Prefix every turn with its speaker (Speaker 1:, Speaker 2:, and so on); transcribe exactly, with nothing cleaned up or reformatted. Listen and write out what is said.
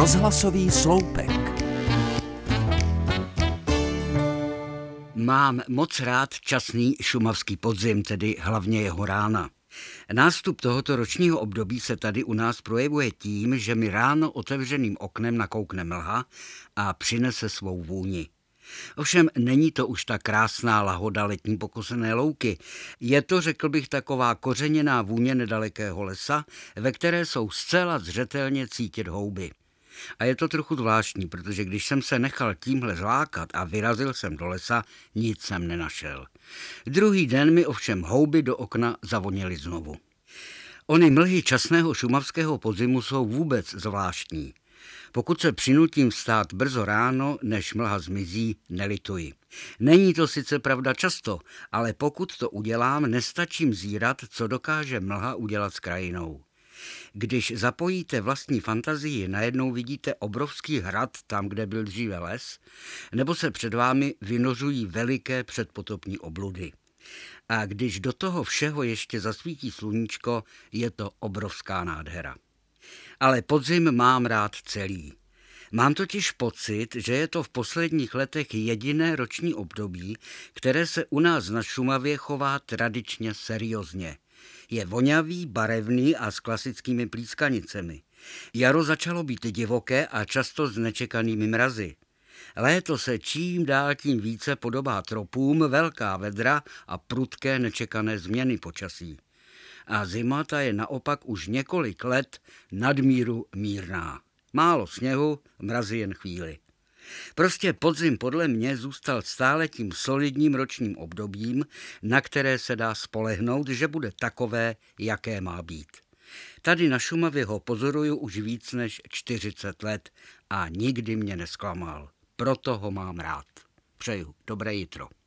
Speaker 1: Rozhlasový sloupek.
Speaker 2: Mám moc rád časný šumavský podzim, tedy hlavně jeho rána. Nástup tohoto ročního období se tady u nás projevuje tím, že mi ráno otevřeným oknem nakoukne mlha a přinese svou vůni. Ovšem není to už ta krásná lahoda letní pokosené louky. Je to, řekl bych, taková kořeněná vůně nedalekého lesa, ve které jsou zcela zřetelně cítit houby. A je to trochu zvláštní, protože když jsem se nechal tímhle zlákat a vyrazil jsem do lesa, nic jsem nenašel. Druhý den mi ovšem houby do okna zavoněly znovu. Ony mlhy časného šumavského podzimu jsou vůbec zvláštní. Pokud se přinutím vstát brzo ráno, než mlha zmizí, nelituji. Není to sice pravda často, ale pokud to udělám, nestačím zírat, co dokáže mlha udělat s krajinou. Když zapojíte vlastní fantazii, najednou vidíte obrovský hrad tam, kde byl dříve les, nebo se před vámi vynořují veliké předpotopní obludy. A když do toho všeho ještě zasvítí sluníčko, je to obrovská nádhera. Ale podzim mám rád celý. Mám totiž pocit, že je to v posledních letech jediné roční období, které se u nás na Šumavě chová tradičně seriózně. Je voňavý, barevný a s klasickými plískanicemi. Jaro začalo být divoké a často s nečekanými mrazy. Léto se čím dál tím více podobá tropům, velká vedra a prudké nečekané změny počasí. A zima ta je naopak už několik let nadmíru mírná. Málo sněhu, mrazy jen chvíli. Prostě podzim podle mě zůstal stále tím solidním ročním obdobím, na které se dá spolehnout, že bude takové, jaké má být. Tady na Šumavě ho pozoruju už víc než čtyřicet let a nikdy mě nesklamal. Proto ho mám rád. Přeju dobré jitro.